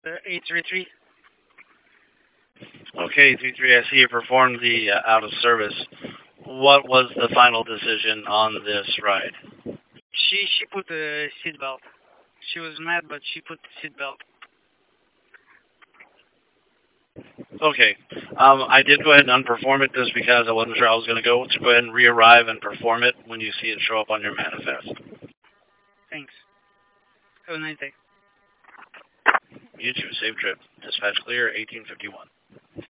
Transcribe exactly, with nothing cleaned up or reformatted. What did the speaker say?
uh, eight three three. Okay, three three. I see you performed the uh, out of service. What was the final decision on this ride? She she put the seatbelt. She was mad, but she put the seatbelt. Okay. Um, I did go ahead and unperform it just because I wasn't sure I was going to go. So go ahead and re-arrive and perform it when you see it show up on your manifest. Thanks. Have a nice day. You too. Safe trip. Dispatch clear, eighteen fifty-one.